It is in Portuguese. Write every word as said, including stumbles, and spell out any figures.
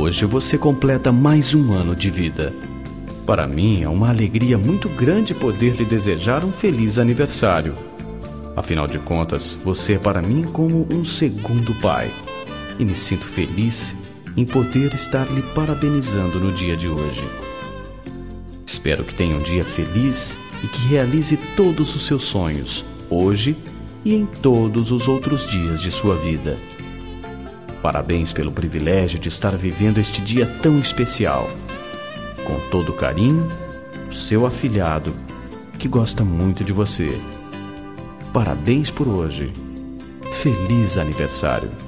Hoje você completa mais um ano de vida. Para mim é uma alegria muito grande poder lhe desejar um feliz aniversário. Afinal de contas, você é para mim como um segundo pai. E me sinto feliz em poder estar lhe parabenizando no dia de hoje. Espero que tenha um dia feliz e que realize todos os seus sonhos, hoje e em todos os outros dias de sua vida. Parabéns pelo privilégio de estar vivendo este dia tão especial. Com todo carinho, seu afilhado, que gosta muito de você. Parabéns por hoje. Feliz aniversário!